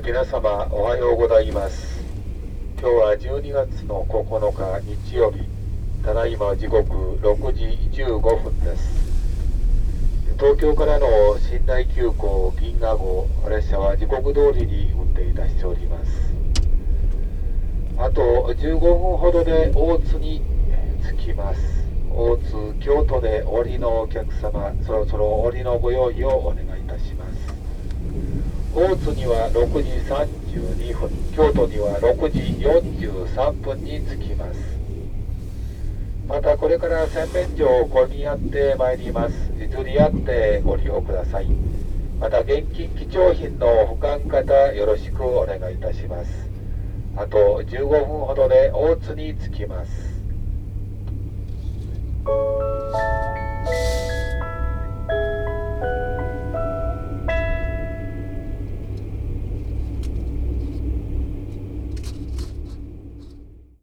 皆様おはようございます。今日は12月の9日日曜日、ただいま時刻6時15分です。東京からの寝台急行銀河号列車は時刻通りに運転いたしております。あと15分ほどで大津に着きます。大津京都でお降りのお客様、そろそろお降りのご用意をお願いいたします。大津には6時32分、京都には6時43分に着きます。またこれから洗面所を混み合ってまいります。譲り合ってご利用ください。また現金貴重品の保管方よろしくお願いいたします。あと15分ほどで大津に着きます。